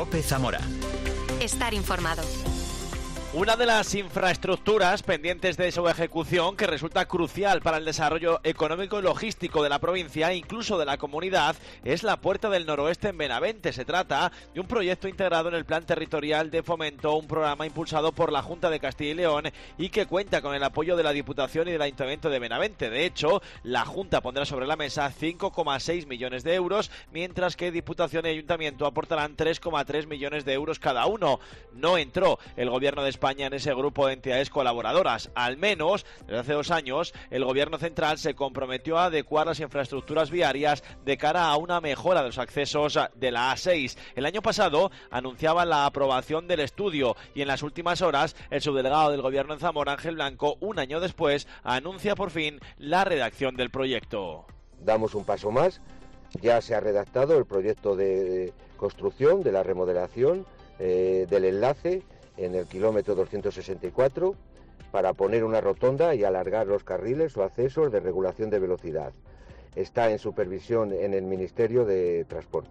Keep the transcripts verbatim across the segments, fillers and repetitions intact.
COPE Zamora. Estar informado. Una de las infraestructuras pendientes de su ejecución que resulta crucial para el desarrollo económico y logístico de la provincia e incluso de la comunidad es la Puerta del Noroeste en Benavente. Se trata de un proyecto integrado en el Plan Territorial de Fomento, un programa impulsado por la Junta de Castilla y León y que cuenta con el apoyo de la Diputación y del Ayuntamiento de Benavente. De hecho, la Junta pondrá sobre la mesa cinco coma seis millones de euros, mientras que Diputación y Ayuntamiento aportarán tres coma tres millones de euros cada uno. No entró el Gobierno de España España en ese grupo de entidades colaboradoras. Al menos, desde hace dos años, el Gobierno central se comprometió a adecuar las infraestructuras viarias de cara a una mejora de los accesos de la A seis. El año pasado anunciaba la aprobación del estudio y en las últimas horas el subdelegado del Gobierno en Zamora, Ángel Blanco, un año después, anuncia por fin la redacción del proyecto. Damos un paso más, ya se ha redactado el proyecto de construcción, de la remodelación, eh, del enlace en el kilómetro doscientos sesenta y cuatro para poner una rotonda y alargar los carriles o accesos de regulación de velocidad. Está en supervisión en el Ministerio de Transporte.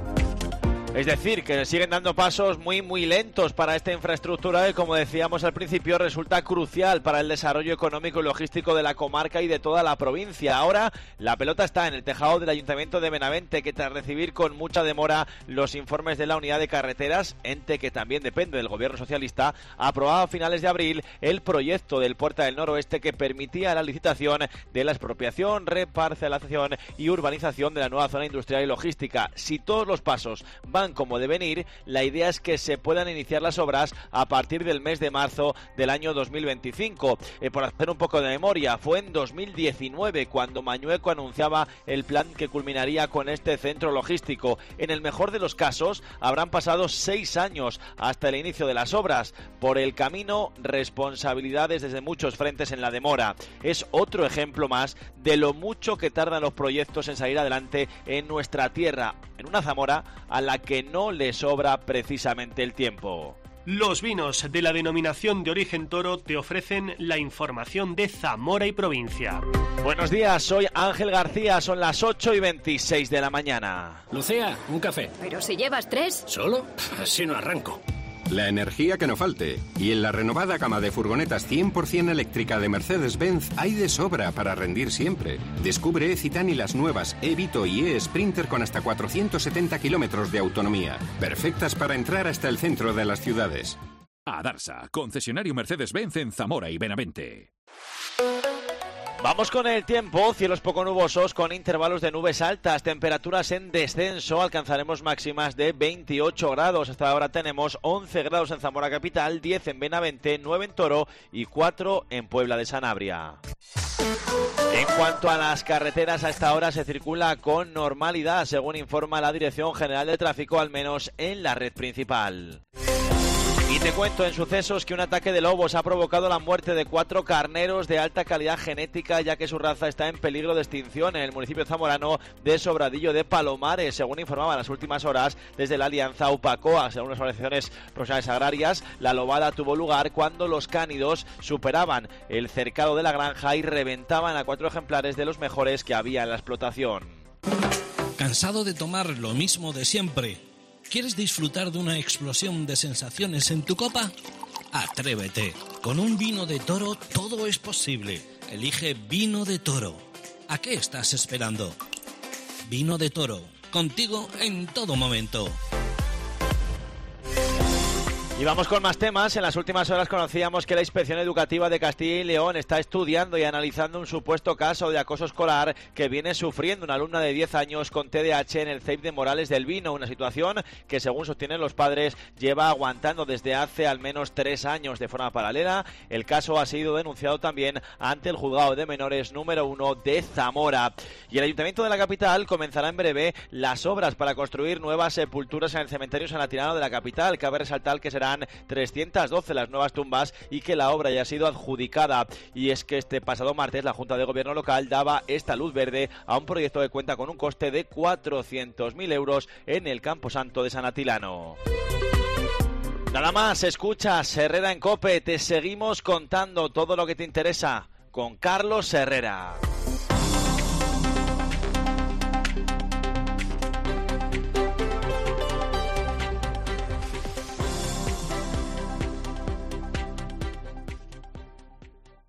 Es decir, que siguen dando pasos muy muy lentos para esta infraestructura que, como decíamos al principio, resulta crucial para el desarrollo económico y logístico de la comarca y de toda la provincia. Ahora la pelota está en el tejado del Ayuntamiento de Benavente, que tras recibir con mucha demora los informes de la Unidad de Carreteras, ente que también depende del Gobierno socialista, aprobaba a finales de abril el proyecto del Puerta del Noroeste que permitía la licitación de la expropiación, reparcelación y urbanización de la nueva zona industrial y logística. Si todos los pasos van como deben ir, la idea es que se puedan iniciar las obras a partir del mes de marzo del año dos mil veinticinco. Eh, por hacer un poco de memoria, fue en dos mil diecinueve cuando Mañueco anunciaba el plan que culminaría con este centro logístico. En el mejor de los casos, habrán pasado seis años hasta el inicio de las obras. Por el camino, responsabilidades desde muchos frentes en la demora. Es otro ejemplo más de lo mucho que tardan los proyectos en salir adelante en nuestra tierra, en una Zamora a la que no le sobra precisamente el tiempo. Los vinos de la denominación de origen Toro te ofrecen la información de Zamora y provincia. Buenos días, soy Ángel García, son las ocho y veintiséis de la mañana. Lucía, un café. Pero si llevas tres. ¿Solo? Así no arranco. La energía que no falte. Y en la renovada gama de furgonetas cien por ciento eléctrica de Mercedes-Benz hay de sobra para rendir siempre. Descubre E-Citan y las nuevas E-Vito y E-Sprinter con hasta cuatrocientos setenta kilómetros de autonomía. Perfectas para entrar hasta el centro de las ciudades. Adarsa, concesionario Mercedes-Benz en Zamora y Benavente. Vamos con el tiempo, cielos poco nubosos con intervalos de nubes altas, temperaturas en descenso, alcanzaremos máximas de veintiocho grados, hasta ahora tenemos once grados en Zamora capital, diez en Benavente, nueve en Toro y cuatro en Puebla de Sanabria. En cuanto a las carreteras, a esta hora se circula con normalidad, según informa la Dirección General de Tráfico, al menos en la red principal. Y te cuento en sucesos que un ataque de lobos ha provocado la muerte de cuatro carneros de alta calidad genética, ya que su raza está en peligro de extinción en el municipio zamorano de Sobradillo de Palomares, según informaban las últimas horas desde la Alianza UPACOA. Según las organizaciones profesionales agrarias, la lobada tuvo lugar cuando los cánidos superaban el cercado de la granja y reventaban a cuatro ejemplares de los mejores que había en la explotación. ¿Cansado de tomar lo mismo de siempre? ¿Quieres disfrutar de una explosión de sensaciones en tu copa? Atrévete. Con un vino de Toro todo es posible. Elige Vino de Toro. ¿A qué estás esperando? Vino de Toro. Contigo en todo momento. Y vamos con más temas. En las últimas horas conocíamos que la Inspección Educativa de Castilla y León está estudiando y analizando un supuesto caso de acoso escolar que viene sufriendo una alumna de diez años con T D A H en el C E I P de Morales del Vino, una situación que, según sostienen los padres, lleva aguantando desde hace al menos tres años de forma paralela. El caso ha sido denunciado también ante el Juzgado de Menores número uno de Zamora. Y el Ayuntamiento de la capital comenzará en breve las obras para construir nuevas sepulturas en el cementerio San Atilano de la capital. Cabe resaltar que será trescientas doce las nuevas tumbas y que la obra ya ha sido adjudicada. Y es que este pasado martes la Junta de Gobierno local daba esta luz verde a un proyecto que cuenta con un coste de cuatrocientos mil euros en el Camposanto de San Atilano. Nada más, escuchas Herrera en COPE, te seguimos contando todo lo que te interesa con Carlos Herrera.